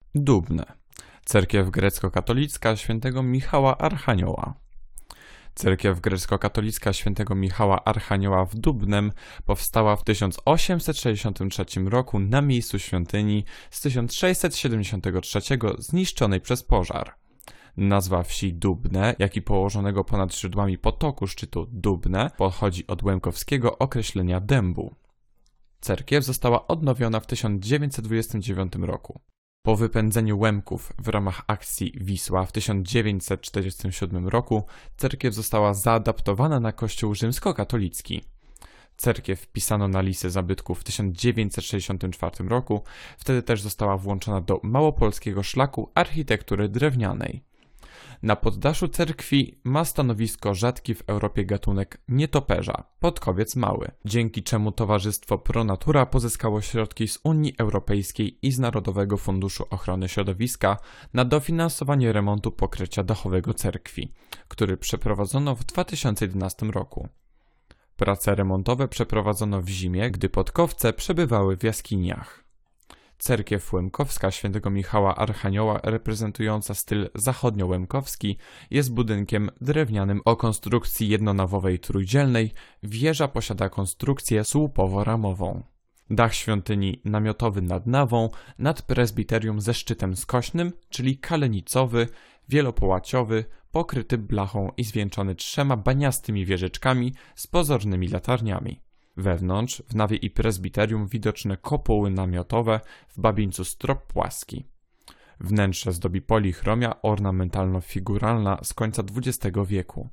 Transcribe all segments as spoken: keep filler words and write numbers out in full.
Dubne. Cerkiew grecko-katolicka świętego Michała Archanioła. Cerkiew grecko-katolicka świętego Michała Archanioła w Dubnem powstała w tysiąc osiemset sześćdziesiątym trzecim roku na miejscu świątyni z tysiąc sześćset siedemdziesiątego trzeciego zniszczonej przez pożar. Nazwa wsi Dubne, jak i położonego ponad źródłami potoku szczytu Dubne, pochodzi od łemkowskiego określenia dębu. Cerkiew została odnowiona w tysiąc dziewięćset dwudziestym dziewiątym roku. Po wypędzeniu Łemków w ramach akcji Wisła w tysiąc dziewięćset czterdziestym siódmym roku cerkiew została zaadaptowana na kościół rzymskokatolicki. Cerkiew wpisano na listę zabytków w tysiąc dziewięćset sześćdziesiątym czwartym roku, wtedy też została włączona do małopolskiego szlaku architektury drewnianej. Na poddaszu cerkwi ma stanowisko rzadki w Europie gatunek nietoperza, podkowiec mały, dzięki czemu Towarzystwo Pro Natura pozyskało środki z Unii Europejskiej i z Narodowego Funduszu Ochrony Środowiska na dofinansowanie remontu pokrycia dachowego cerkwi, który przeprowadzono w dwa tysiące jedenastym roku. Prace remontowe przeprowadzono w zimie, gdy podkowce przebywały w jaskiniach. Cerkiew Łemkowska świętego Michała Archanioła, reprezentująca styl zachodnio-łemkowski, jest budynkiem drewnianym o konstrukcji jednonawowej trójdzielnej. Wieża posiada konstrukcję słupowo-ramową. Dach świątyni namiotowy nad nawą, nad prezbiterium ze szczytem skośnym, czyli kalenicowy, wielopołaciowy, pokryty blachą i zwieńczony trzema baniastymi wieżyczkami z pozornymi latarniami. Wewnątrz, w nawie i prezbiterium widoczne kopuły namiotowe, w babieńcu strop płaski. Wnętrze zdobi polichromia ornamentalno-figuralna z końca dwudziestego wieku.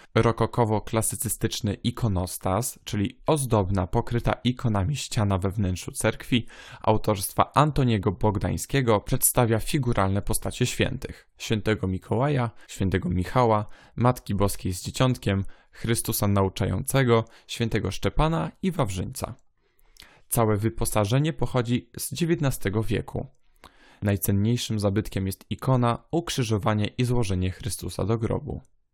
Rokokowo-klasycystyczny ikonostas, czyli ozdobna, pokryta ikonami ściana we wnętrzu cerkwi, autorstwa Antoniego Bogdańskiego, przedstawia figuralne postacie świętych: świętego Mikołaja, świętego Michała, Matki Boskiej z Dzieciątkiem, Chrystusa Nauczającego, świętego Szczepana i Wawrzyńca. Całe wyposażenie pochodzi z dziewiętnastego wieku. Najcenniejszym zabytkiem jest ikona, ukrzyżowanie i złożenie Chrystusa do grobu.